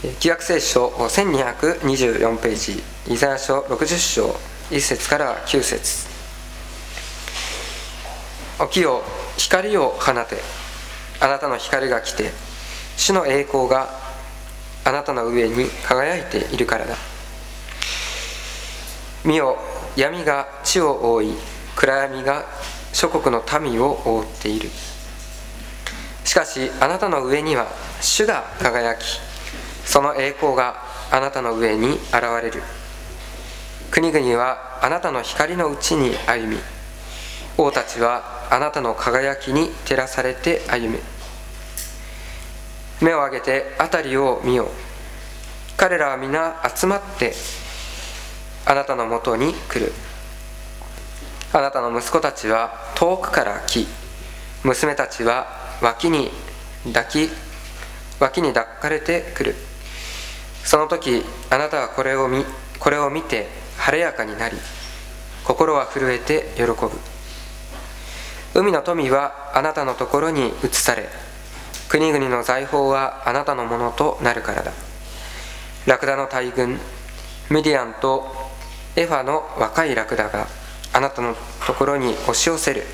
旧約聖書1224ページ、イザヤ書60章1節から9節。起きよ、光を放て、あなたの光が来て、主の栄光があなたの上に輝いているからだ。見よ、闇が地を覆い、暗闇が諸国の民を覆っている。しかしあなたの上には主が輝き、その栄光があなたの上に現れる。国々はあなたの光のうちに歩み、王たちはあなたの輝きに照らされて歩め。目を上げて辺りを見よ。彼らは皆集まってあなたのもとに来る。あなたの息子たちは遠くから来、娘たちは脇に抱かれてくる。その時あなたはこれを見て晴れやかになり、心は震えて喜ぶ。海の富はあなたのところに移され、国々の財宝はあなたのものとなるからだ。ラクダの大群、ミディアンとエファの若いラクダがあなたのところに押し寄せる。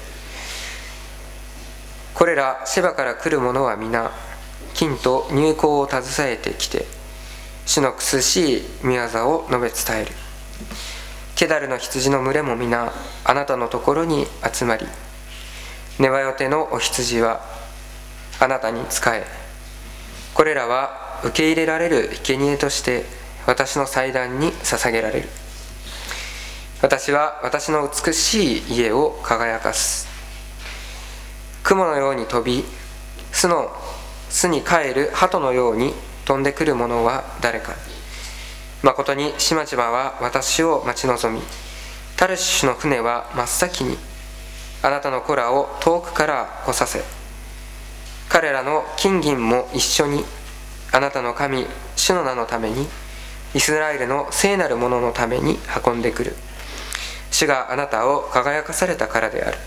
これらシェバから来る者は皆、金と乳香を携えてきて、主の苦しい御業を述べ伝える。ケダルの羊の群れも皆、あなたのところに集まり、ネバヨテのお羊はあなたに仕え、これらは受け入れられる生贄として私の祭壇に捧げられる。私は私の美しい家を輝かす。雲のように飛び、巣に帰る鳩のように飛んでくる者は誰か。まことに島々は私を待ち望み、タルシュの船は真っ先にあなたの子らを遠くから来させ、彼らの金銀も一緒にあなたの神主の名のために、イスラエルの聖なるもののために運んでくる。主があなたを輝かされたからである。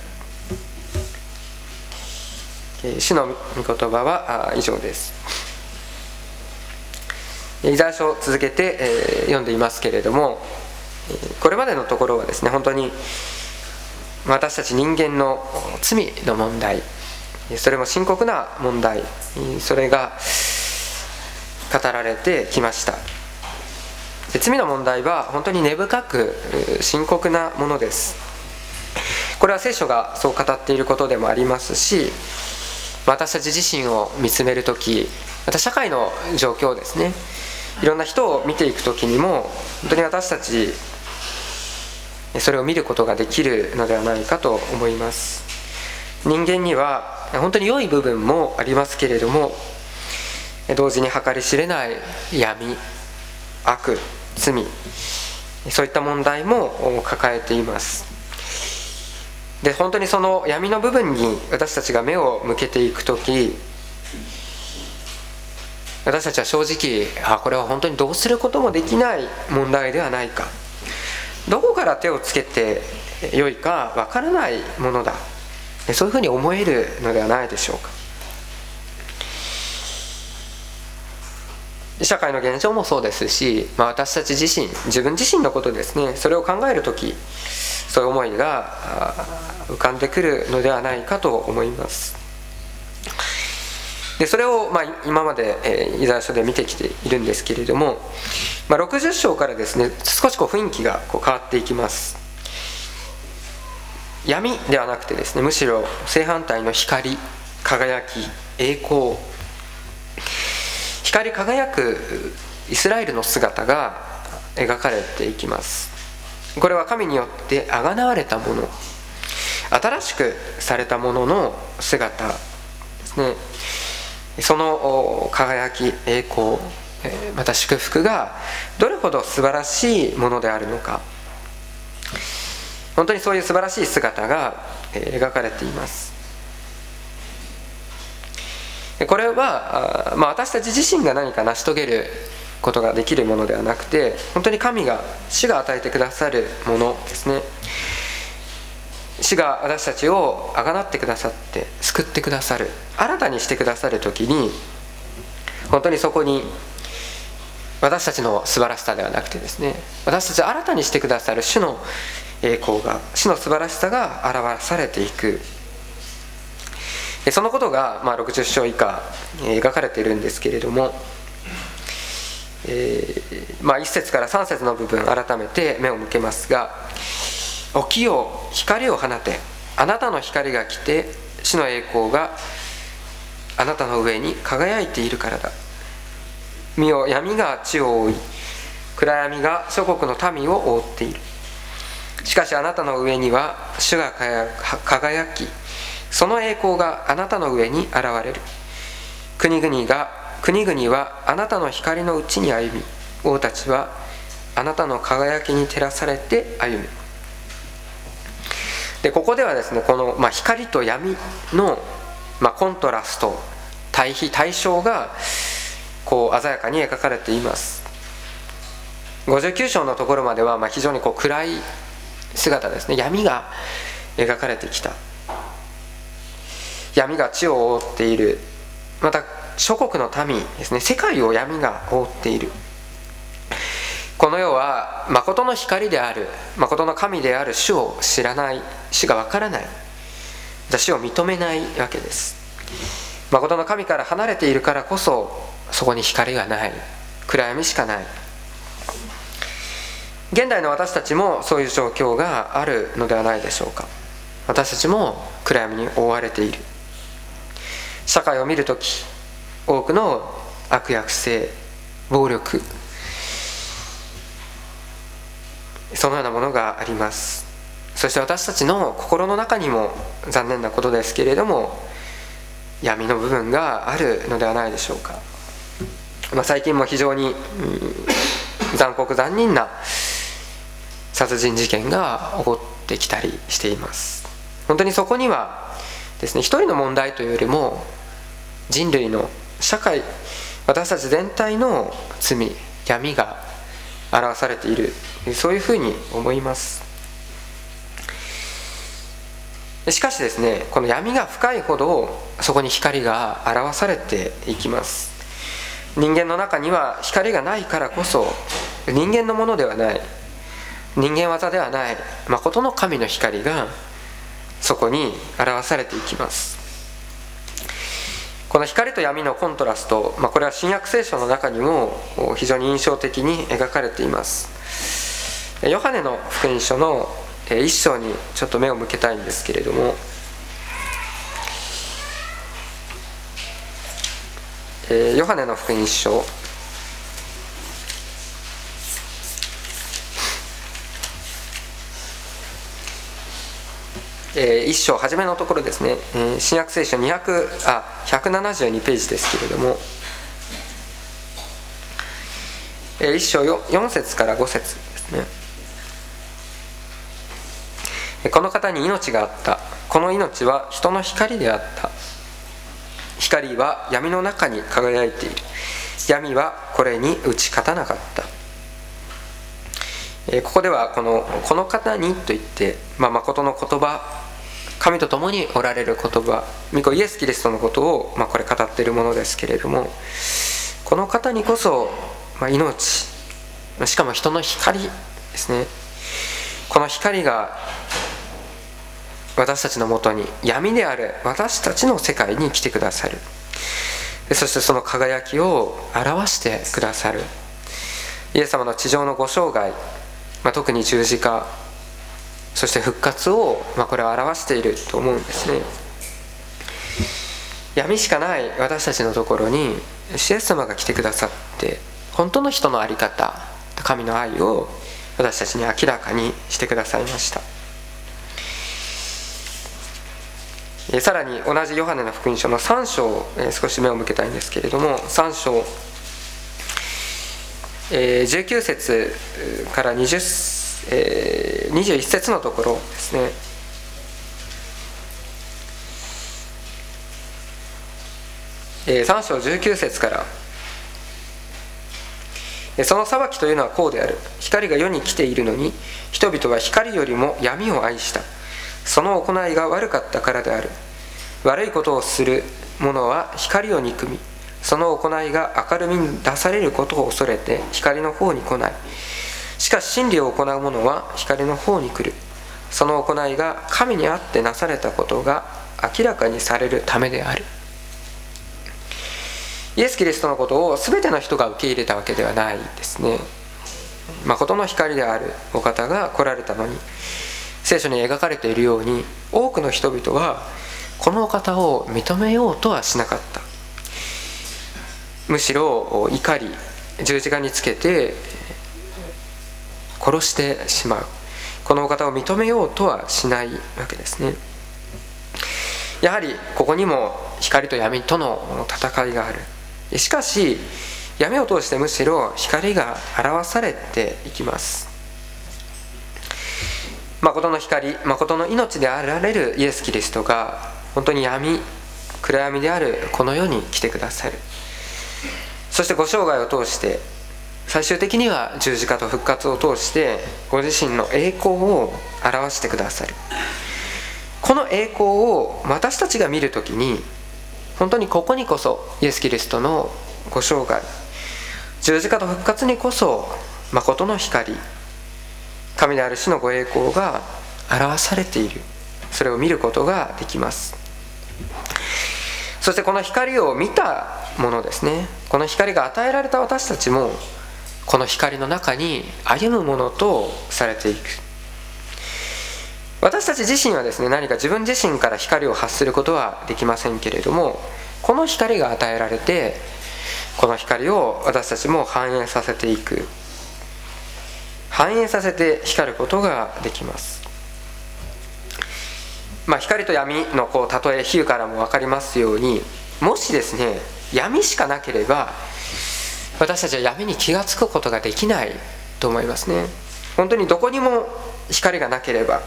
主の御言葉は以上です。イザヤ書を続けて読んでいますけれども、これまでのところはですね、本当に私たち人間の罪の問題、それも深刻な問題、それが語られてきました。罪の問題は本当に根深く深刻なものです。これは聖書がそう語っていることでもありますし、私たち自身を見つめるとき、また社会の状況ですね、いろんな人を見ていくときにも本当に私たちそれを見ることができるのではないかと思います。人間には本当に良い部分もありますけれども、同時に計り知れない闇、悪、罪、そういった問題も抱えています。で、本当にその闇の部分に私たちが目を向けていくとき、私たちは正直、これは本当にどうすることもできない問題ではないか、どこから手をつけてよいかわからないものだ、そういうふうに思えるのではないでしょうか。社会の現状もそうですし、私たち自身、自分自身のことですね、それを考えるとき、そういう思いが浮かんでくるのではないかと思います。で、それを今までイザヤ書で見てきているんですけれども、60章からですね、少し雰囲気が変わっていきます。闇ではなくてですね、むしろ正反対の光、輝き、栄光、光り輝くイスラエルの姿が描かれていきます。これは神によってあがなわれたもの、新しくされたものの姿ですね。その輝き、栄光、また祝福がどれほど素晴らしいものであるのか、本当にそういう素晴らしい姿が描かれています。これは、私たち自身が何か成し遂げることができるものではなくて、本当に主が与えてくださるものですね。主が私たちをあがなってくださって救ってくださる、新たにしてくださるときに、本当にそこに私たちの素晴らしさではなくてですね、私たちを新たにしてくださる主の栄光が、主の素晴らしさが表されていく、そのことが60章以下描かれているんですけれども、1節から3節の部分改めて目を向けますが、起きよう、光を放て、あなたの光が来て主の栄光があなたの上に輝いているからだ。見よ、闇が地を覆い、暗闇が諸国の民を覆っている。しかしあなたの上には主が輝き、その栄光があなたの上に現れる。国々はあなたの光のうちに歩み、王たちはあなたの輝きに照らされて歩む。でここではですね、この、光と闇の、コントラスト、対比対称がこう鮮やかに描かれています。59章のところまでは非常に暗い姿ですね、闇が描かれてきた。闇が地を覆っている。また諸国の民ですね、世界を闇が覆っている。この世は誠の光である、誠の神である主を知らない、主がわからない、主を認めないわけです。誠の神から離れているからこそ、そこに光がない、暗闇しかない。現代の私たちもそういう状況があるのではないでしょうか。私たちも暗闇に覆われている。社会を見るとき、多くの悪や不正、暴力、そのようなものがあります。そして私たちの心の中にも残念なことですけれども、闇の部分があるのではないでしょうか。最近も非常に残酷残忍な殺人事件が起こってきたりしています。本当にそこにはですね、一人の問題というよりも人類の社会、私たち全体の罪、闇が表されている、そういうふうに思います。しかしですね、この闇が深いほどそこに光が表されていきます。人間の中には光がないからこそ、人間のものではない、人間技ではない誠の神の光がそこに表されていきます。この光と闇のコントラスト、これは新約聖書の中にも非常に印象的に描かれています。ヨハネの福音書の一章にちょっと目を向けたいんですけれども、ヨハネの福音書一章初めのところですね、新約聖書172ページですけれども、一章4節から5節ですね。この方に命があった。この命は人の光であった。光は闇の中に輝いている。闇はこれに打ち勝たなかった。ここではこの方にといって、誠の言葉、神と共におられる言葉、御子イエス・キリストのことを、これ語っているものですけれども、この方にこそ、命、しかも人の光ですね。この光が私たちのもとに、闇である私たちの世界に来てくださる。そしてその輝きを表してくださる。イエス様の地上のご生涯、特に十字架、そして復活を、これを表していると思うんですね。闇しかない私たちのところにイエス様が来てくださって、本当の人の在り方、神の愛を私たちに明らかにしてくださいました。さらに同じヨハネの福音書の3章、少し目を向けたいんですけれども、3章、19節から21節のところですね。3章19節から、その裁きというのはこうである。光が世に来ているのに、人々は光よりも闇を愛した。その行いが悪かったからである。悪いことをする者は光を憎み、 その行いが明るみに出されることを恐れて光の方に来ない。しかし真理を行う者は光の方に来る。その行いが神にあってなされたことが明らかにされるためである。イエス・キリストのことを全ての人が受け入れたわけではないですね。誠の光であるお方が来られたのに、聖書に描かれているように多くの人々はこのお方を認めようとはしなかった。むしろ怒り、十字架につけて殺してしまう。このお方を認めようとはしないわけですね。やはりここにも光と闇との戦いがある。しかし闇を通してむしろ光が表されていきます。誠の光、誠の命であられるイエス・キリストが本当に暗闇であるこの世に来てくださる。そしてご生涯を通して最終的には十字架と復活を通してご自身の栄光を表してくださる。この栄光を私たちが見るときに、本当にここにこそイエス・キリストのご生涯、十字架と復活にこそ誠の光、神である主のご栄光が表されている。それを見ることができます。そしてこの光を見たものですね、この光が与えられた私たちもこの光の中に歩むものとされていく。私たち自身はですね、何か自分自身から光を発することはできませんけれども、この光が与えられて、この光を私たちも反映させていく、反映させて光ることができます。光と闇の例え、比喩からも分かりますように、もしですね闇しかなければ私たちは闇に気がつくことができないと思いますね。本当にどこにも光がなければ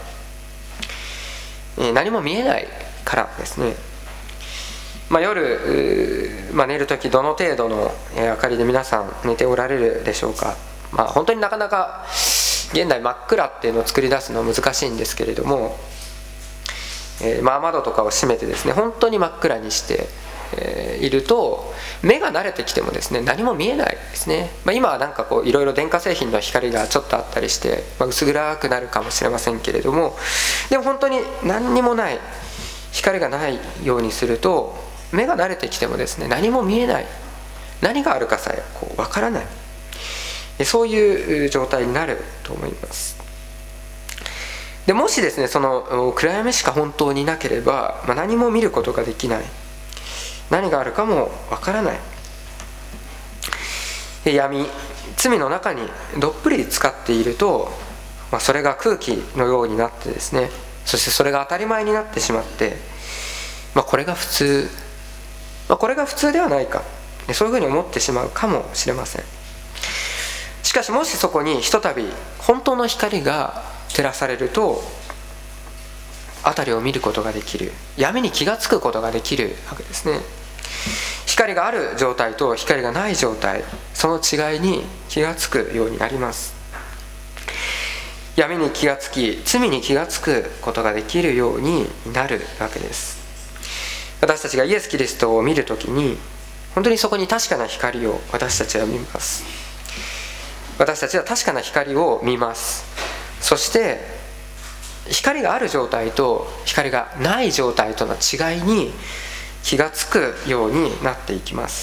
何も見えないからですね。夜、寝るときどの程度の明かりで皆さん寝ておられるでしょうか。本当になかなか現代真っ暗っていうのを作り出すのは難しいんですけれども、窓とかを閉めてですね、本当に真っ暗にしていると目が慣れてきてもですね何も見えないですね。今はなんかいろいろ電化製品の光がちょっとあったりして、薄暗くなるかもしれませんけれども、でも本当に何にもない光がないようにすると目が慣れてきてもですね何も見えない、何があるかさえわからない、そういう状態になると思います。でもしですねその暗闇しか本当になければ、何も見ることができない、何があるかもわからない。闇、罪の中にどっぷり浸かっていると、それが空気のようになってですね、そしてそれが当たり前になってしまって、これが普通、これが普通ではないか、そういうふうに思ってしまうかもしれません。しかしもしそこにひとたび本当の光が照らされると、辺りを見ることができる、闇に気がつくことができるわけですね。光がある状態と光がない状態、その違いに気がつくようになります。闇に気がつき、罪に気がつくことができるようになるわけです。私たちがイエス・キリストを見るときに、本当にそこに確かな光を私たちは見ます。私たちは確かな光を見ます。そして光がある状態と光がない状態との違いに気がつくようになっていきます。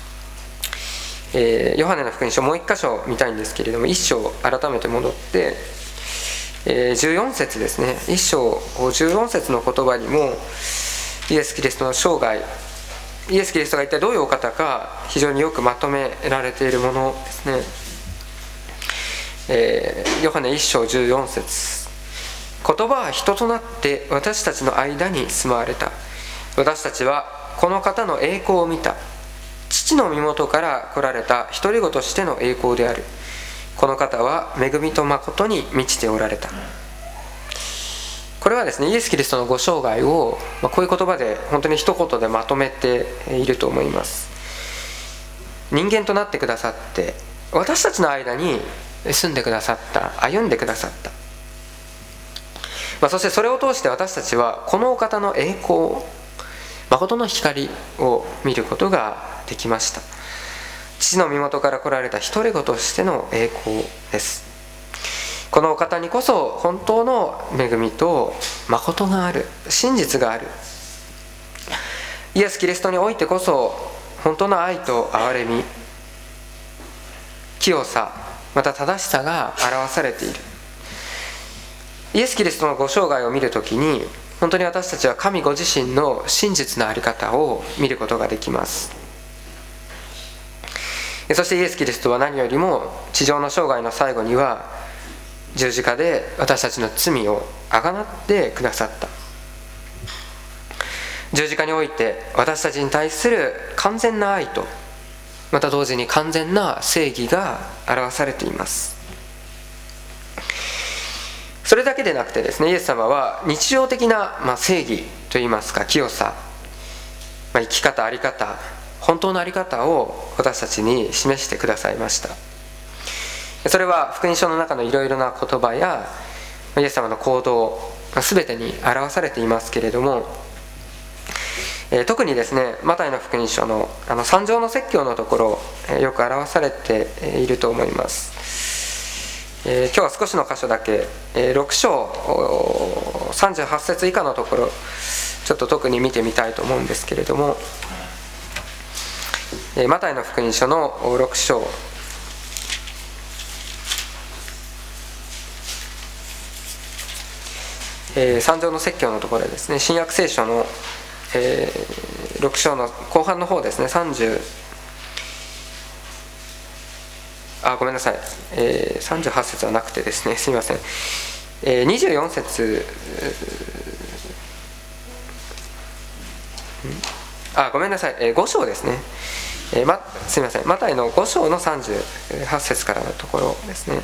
ヨハネの福音書もう一箇所見たいんですけれども、一章改めて戻って、14節ですね。一章14節の言葉にもイエス・キリストの生涯、イエス・キリストが一体どういうお方か非常によくまとめられているものですね。ヨハネ一章14節、言葉は人となって私たちの間に住まわれた。私たちはこの方の栄光を見た。父の身元から来られた独り子としての栄光である。この方は恵みと誠に満ちておられた。これはですね、イエス・キリストのご生涯を、こういう言葉で本当に一言でまとめていると思います。人間となってくださって、私たちの間に住んでくださった、歩んでくださった。そしてそれを通して私たちはこのお方の栄光、誠の光を見ることができました。父の身元から来られた独り子としての栄光です。このお方にこそ本当の恵みと誠がある、真実がある。イエス・キリストにおいてこそ本当の愛と憐れみ、清さ、また正しさが表されている。イエス・キリストのご生涯を見るときに、本当に私たちは神ご自身の真実な在り方を見ることができます。そしてイエス・キリストは何よりも地上の生涯の最後には十字架で私たちの罪をあがなってくださった。十字架において私たちに対する完全な愛と、また同時に完全な正義が表されています。それだけでなくてですね、イエス様は日常的な正義といいますか、清さ、生き方、在り方、本当の在り方を私たちに示してくださいました。それは福音書の中のいろいろな言葉やイエス様の行動全てに表されていますけれども、特にですね、マタイの福音書の三条の説教のところ、よく表されていると思います。今日は少しの箇所だけ、6章38節以下のところちょっと特に見てみたいと思うんですけれども、マタイの福音書の6章三条の説教のところでですね、新約聖書の6章の後半の方ですね、ごめんなさい、38節はなくてですね、すみません、24節ごめんなさい、5章ですね、すみません、マタイの5章の38節からのところですね。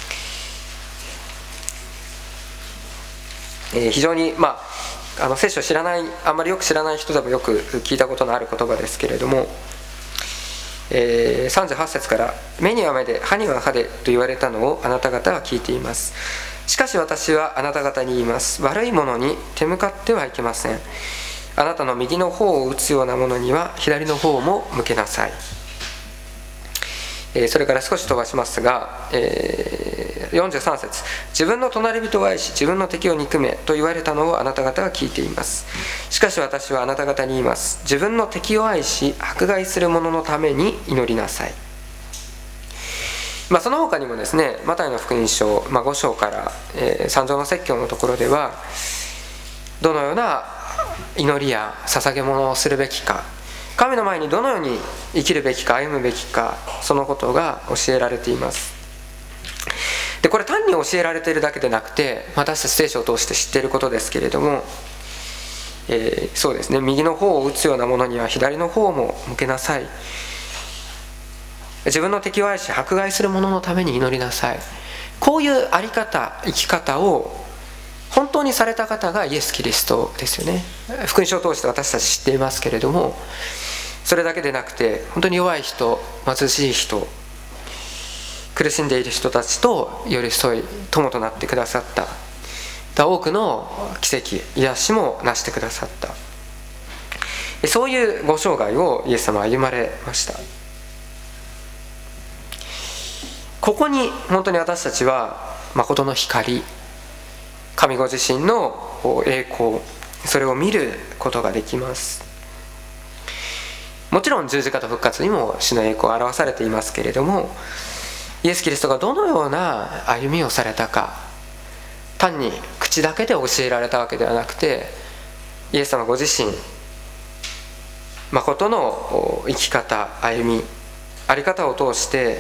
非常に聖書を知らない、あんまりよく知らない人でもよく聞いたことのある言葉ですけれども、38節から、目には目で歯には歯でと言われたのをあなた方は聞いています。しかし私はあなた方に言います。悪いものに手向かってはいけません。あなたの右の方を打つようなものには左の方も向けなさい。それから少し飛ばしますが、43節、自分の隣人を愛し自分の敵を憎めと言われたのをあなた方は聞いています。しかし私はあなた方に言います。自分の敵を愛し迫害する者のために祈りなさい。その他にもですね、マタイの福音書、5章から、三条の説教のところでは、どのような祈りや捧げ物をするべきか、神の前にどのように生きるべきか歩むべきか、そのことが教えられています。でこれ単に教えられているだけでなくて、私たち聖書を通して知っていることですけれども、そうですね、右の方を打つようなものには左の方も向けなさい。自分の敵を愛し迫害する者のために祈りなさい。こういう在り方、生き方を本当にされた方がイエス・キリストですよね。福音書を通して私たち知っていますけれども、それだけでなくて本当に弱い人、貧しい人、苦しんでいる人たちと寄り添い友となってくださった、多くの奇跡、癒しもなしてくださった、そういうご生涯をイエス様は歩まれました。ここに本当に私たちは誠の光、神ご自身の栄光、それを見ることができます。もちろん十字架と復活にも主の栄光を表されていますけれども、イエス・キリストがどのような歩みをされたか、単に口だけで教えられたわけではなくて、イエス様ご自身誠の生き方、歩み、在り方を通して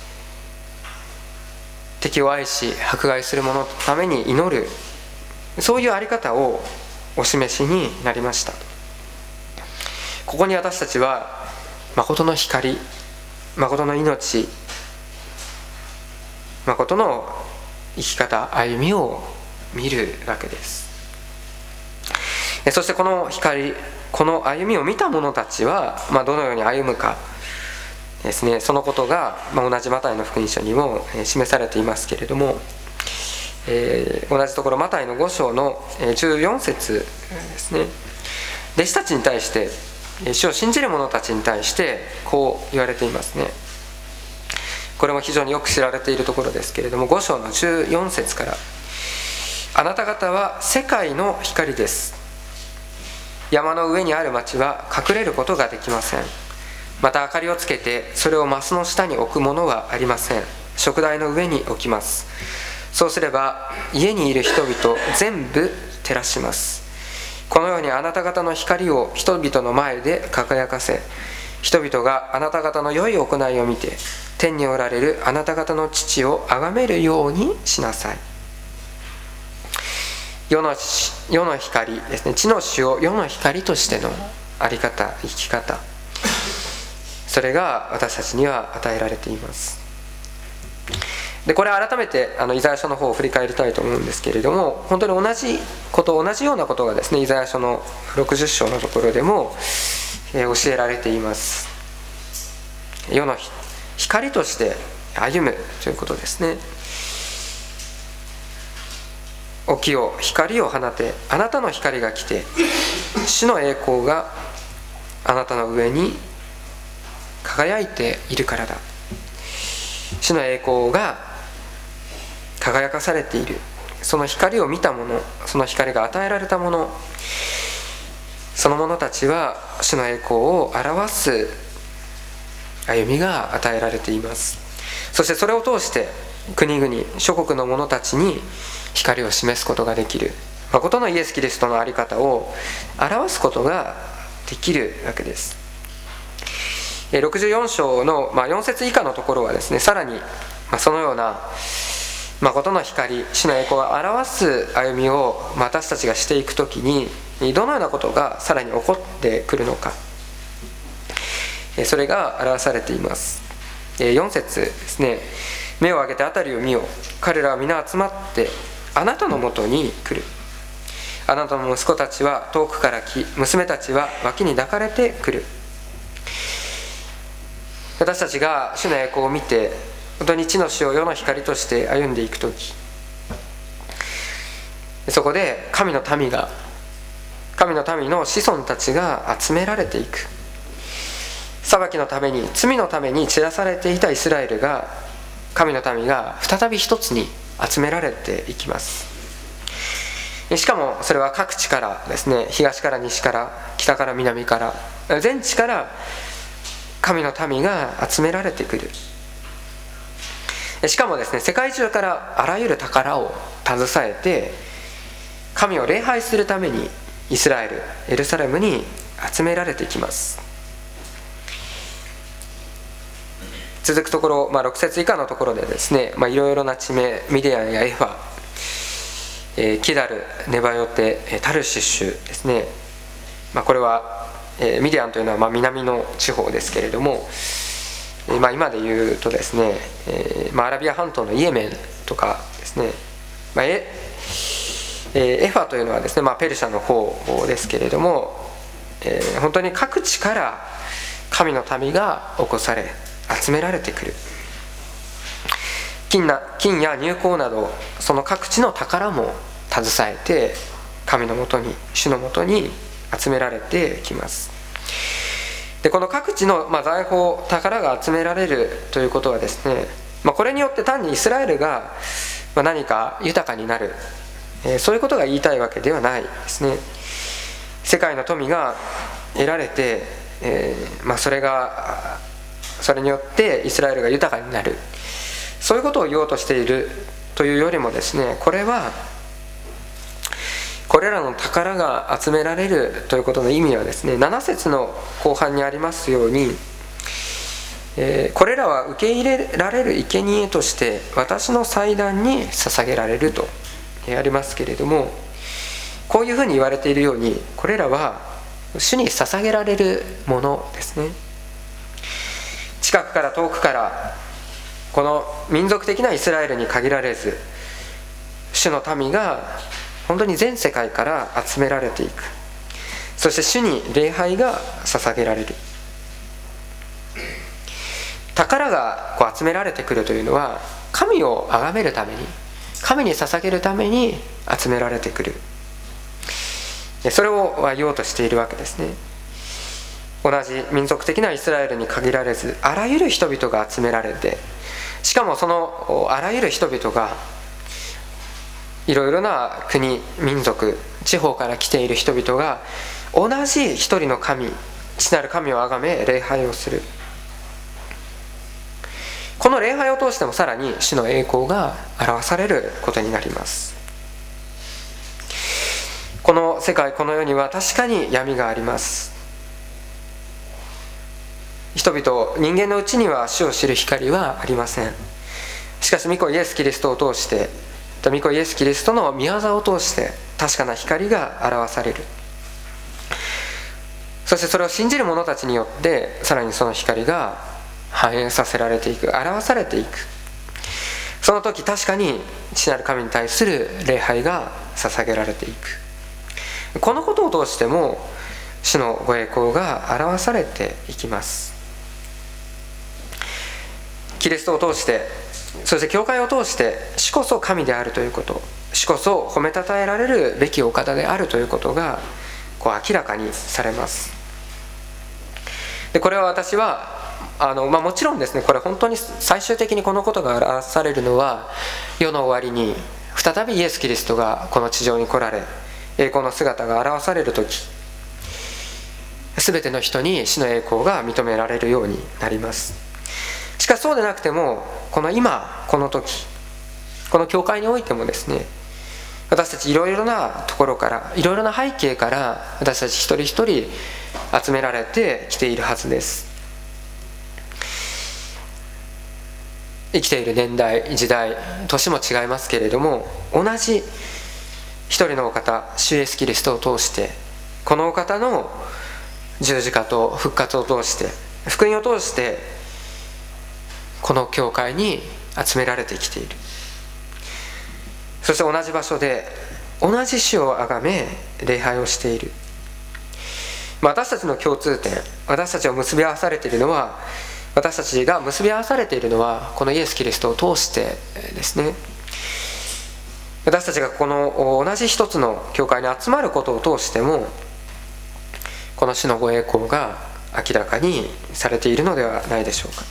敵を愛し迫害する者のために祈る、そういう在り方をお示しになりました。ここに私たちは誠の光、誠の命、誠の生き方、歩みを見るわけです。そしてこの光、この歩みを見た者たちは、どのように歩むかですね、そのことが、同じマタイの福音書にも示されていますけれども、同じところマタイの5章の14節ですね、弟子たちに対して主を信じる者たちに対してこう言われていますね。これも非常によく知られているところですけれども、5章の14節から、あなた方は世界の光です。山の上にある町は隠れることができません。また明かりをつけてそれをマスの下に置くものはありません。燭台の上に置きます。そうすれば家にいる人々全部照らします。このようにあなた方の光を人々の前で輝かせ、人々があなた方の良い行いを見て天におられるあなた方の父を崇めるようにしなさい。世の光ですね。地の主を世の光としての在り方、生き方、それが私たちには与えられています。でこれ改めてイザヤ書の方を振り返りたいと思うんですけれども、本当に同じようなことがですね、イザヤ書の60章のところでも、教えられています。世の光として歩むということですね。起きよ、光を放て、あなたの光が来て、主の栄光があなたの上に輝いているからだ。主の栄光が輝かされている。その光を見た者、その光が与えられた者、その者たちは主の栄光を表す歩みが与えられています。そしてそれを通して国々、諸国の者たちに光を示すことができる、誠のイエス・キリストの在り方を表すことができるわけです。64章の4節以下のところはですね、さらにそのような誠の光、主の栄光を表す歩みを私たちがしていくときにどのようなことがさらに起こってくるのか、それが表されています。4節ですね。目を上げて辺りを見よ、彼らは皆集まってあなたのもとに来る。あなたの息子たちは遠くから来、娘たちは脇に抱かれてくる。私たちが主の栄光を見て、本当に地の主を世の光として歩んでいくとき、そこで神の民の子孫たちが集められていく。裁きのために、罪のために散らされていたイスラエルが、神の民が再び一つに集められていきます。しかもそれは各地からですね、東から西から北から南から全地から神の民が集められてくる。しかもですね、世界中からあらゆる宝を携えて神を礼拝するためにイスラエル、エルサレムに集められてきます。続くところ、6節以下のところでですね、いろいろな地名、ミディアンやエファ、キダル、ネバヨテ、タルシッシュですね。これはミディアンというのは南の地方ですけれども、今で言うとですね、アラビア半島のイエメンとかですね、エファというのはですね、ペルシャの方ですけれども、本当に各地から神の民が起こされ集められてくる。金や乳香などその各地の宝も携えて神のもとに、主のもとに集められてきます。でこの各地の財宝、宝が集められるということはですね、これによって単にイスラエルが何か豊かになる、そういうことが言いたいわけではないですね。世界の富が得られて、それによってイスラエルが豊かになる、そういうことを言おうとしているというよりもですね、これはこれらの宝が集められるということの意味はですね、7節の後半にありますように、これらは受け入れられる生贄として私の祭壇に捧げられるとありますけれども、こういうふうに言われているように、これらは主に捧げられるものですね。近くから遠くから、この民族的なイスラエルに限られず、主の民が本当に全世界から集められていく。そして主に礼拝が捧げられる。宝が集められてくるというのは、神を崇めるために、神に捧げるために集められてくる、それを言おうとしているわけですね。 同じ民族的なイスラエルに限られず、あらゆる人々が集められて、しかもそのあらゆる人々がいろいろな国、民族、地方から来ている人々が同じ一人の神、父なる神をあがめ礼拝をする。この礼拝を通してもさらに主の栄光が表されることになります。この世界、この世には確かに闇があります。人々、人間のうちには主を知る光はありません。しかし御子イエス・キリストを通して、御子イエス・キリストの御業を通して確かな光が表される。そしてそれを信じる者たちによってさらにその光が反映させられていく、表されていく。その時確かに父なる神に対する礼拝が捧げられていく。このことを通しても主のご栄光が表されていきます。キリストを通して、そして教会を通して主こそ神であるということ、主こそ褒めたたえられるべきお方であるということが明らかにされます。でこれは私はもちろんですね、これ本当に最終的にこのことが表されるのは世の終わりに再びイエス・キリストがこの地上に来られ、栄光の姿が表される時、全ての人に主の栄光が認められるようになります。しかしそうでなくても、この今この時、この教会においてもですね、私たちいろいろなところから、いろいろな背景から私たち一人一人集められてきているはずです。生きている年代、時代、年も違いますけれども、同じ一人のお方、主イエスキリストを通して、このお方の十字架と復活を通して、福音を通してこの教会に集められてきている。そして同じ場所で同じ主をあがめ礼拝をしている。私たちの共通点、私たちを結び合わされているのは、私たちが結び合わされているのはこのイエス・キリストを通してですね。私たちがこの同じ一つの教会に集まることを通しても、この主のご栄光が明らかにされているのではないでしょうか。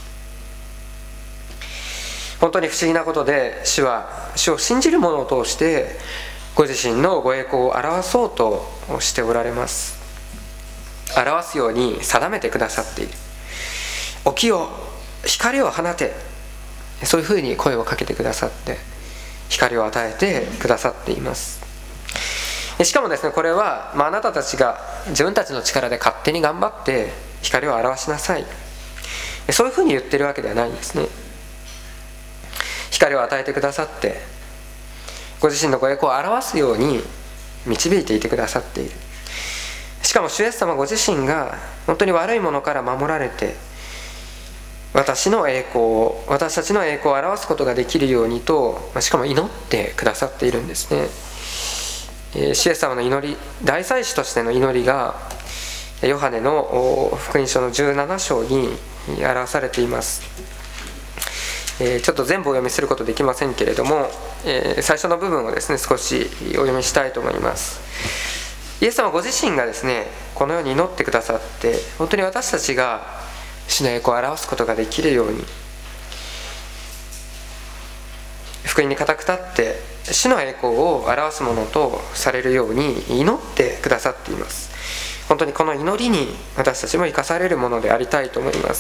本当に不思議なことで、主は主を信じる者を通してご自身のご栄光を表そうとしておられます。表すように定めてくださっている。起きよ、光を放て、そういうふうに声をかけてくださって、光を与えてくださっています。しかもですね、これは、あなたたちが自分たちの力で勝手に頑張って光を表しなさい、そういうふうに言ってるわけではないんですね。光を与えてくださって、ご自身のご栄光を表すように導いていてくださっている。しかも主イエス様ご自身が本当に悪いものから守られて、私たちの栄光を表すことができるようにと、しかも祈ってくださっているんですね。主イエス様の祈り、大祭司としての祈りがヨハネの福音書の17章に表されています。ちょっと全部お読みすることできませんけれども、最初の部分をですね少しお読みしたいと思います。イエス様ご自身がですねこのように祈ってくださって、本当に私たちが主の栄光を表すことができるように、福音に固く立って主の栄光を表すものとされるように祈ってくださっています。本当にこの祈りに私たちも生かされるものでありたいと思います。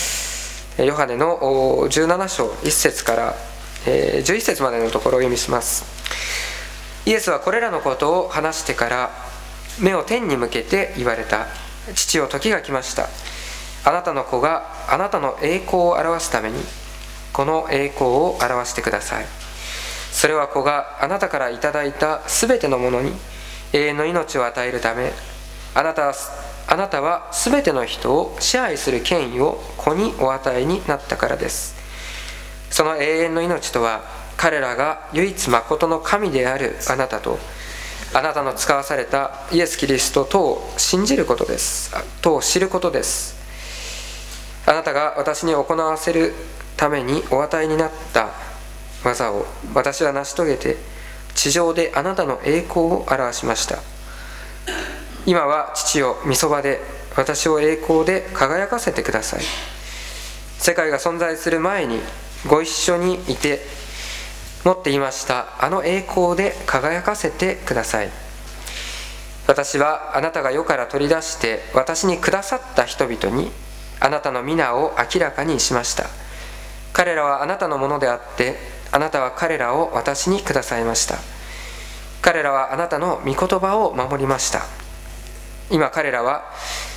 ヨハネの17章1節から11節までのところをお読みします。イエスはこれらのことを話してから目を天に向けて言われた。父よ、時が来ました。あなたの子があなたの栄光を表すためにこの栄光を表してください。それは子があなたからいただいたすべてのものに永遠の命を与えるため、あなたはすべての人を支配する権威を子にお与えになったからです。その永遠の命とは、彼らが唯一まことの神であるあなたと、あなたの使わされたイエス・キリストとを信じることです。とを知ることです。あなたが私に行わせるためにお与えになった技を私は成し遂げて、地上であなたの栄光を表しました。今は父よ、御そばで私を栄光で輝かせてください。世界が存在する前にご一緒にいて持っていましたあの栄光で輝かせてください。私はあなたが世から取り出して私にくださった人々にあなたの皆を明らかにしました。彼らはあなたのものであって、あなたは彼らを私にくださいました。彼らはあなたの御言葉を守りました。今彼らは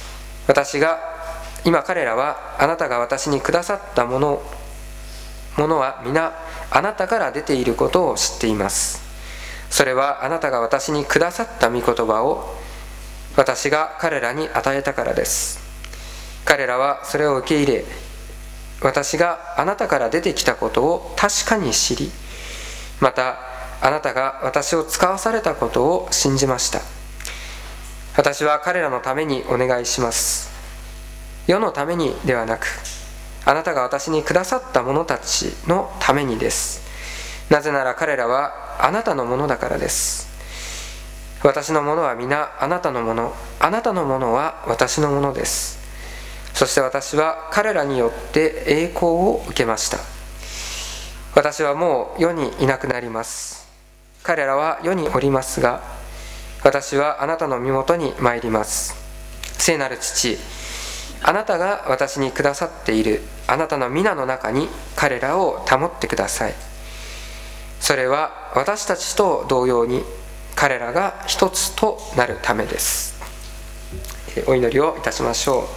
あなたが私にくださったものは皆あなたから出ていることを知っています。それはあなたが私にくださった御言葉を私が彼らに与えたからです。彼らはそれを受け入れ、私があなたから出てきたことを確かに知り、またあなたが私を使わされたことを信じました。私は彼らのためにお願いします。世のためにではなく、あなたが私にくださった者たちのためにです。なぜなら彼らはあなたのものだからです。私のものは皆あなたのもの、あなたのものは私のものです。そして私は彼らによって栄光を受けました。私はもう世にいなくなります。彼らは世におりますが、私はあなたの身元に参ります。聖なる父、あなたが私にくださっているあなたの皆の中に彼らを保ってください。それは私たちと同様に彼らが一つとなるためです。お祈りをいたしましょ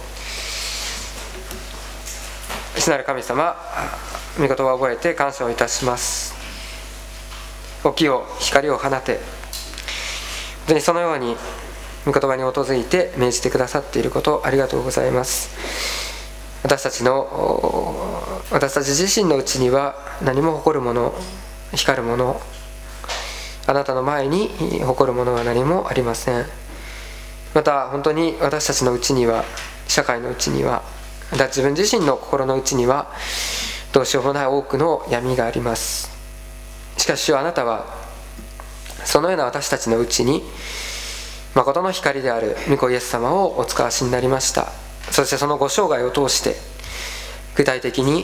う。主なる神様、御言葉を覚えて感謝をいたします。お清を光を放て、本当にそのように御言葉に基づいて命じてくださっていることありがとうございます。私たち自身のうちには何も誇るもの、光るもの、あなたの前に誇るものは何もありません。また本当に私たちのうちには、社会のうちには、また自分自身の心のうちにはどうしようもない多くの闇があります。しかしあなたはそのような私たちのうちに誠の光である御子イエス様をお使わしになりました。そしてそのご生涯を通して具体的に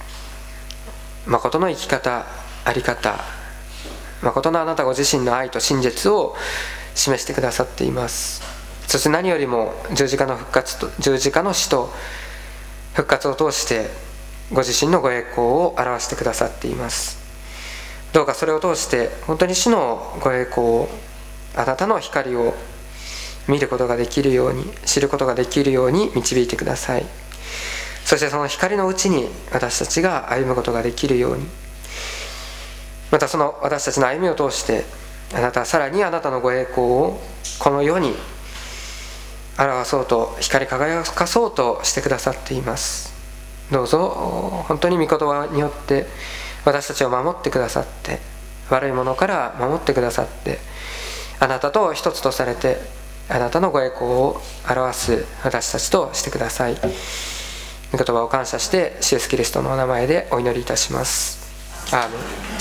誠の生き方、あり方、誠のあなたご自身の愛と真実を示してくださっています。そして何よりも十字架の死と復活を通してご自身のご栄光を表してくださっています。どうかそれを通して本当に主のご栄光を、あなたの光を見ることができるように、知ることができるように導いてください。そしてその光のうちに私たちが歩むことができるように、またその私たちの歩みを通してあなたはさらにあなたのご栄光をこの世に表そうと、光り輝かそうとしてくださっています。どうぞ本当に御言葉によって私たちを守ってくださって、悪いものから守ってくださって、あなたと一つとされてあなたのご栄光を表す私たちとしてください。御言葉を感謝して主イエスキリストのお名前でお祈りいたします。アーメン。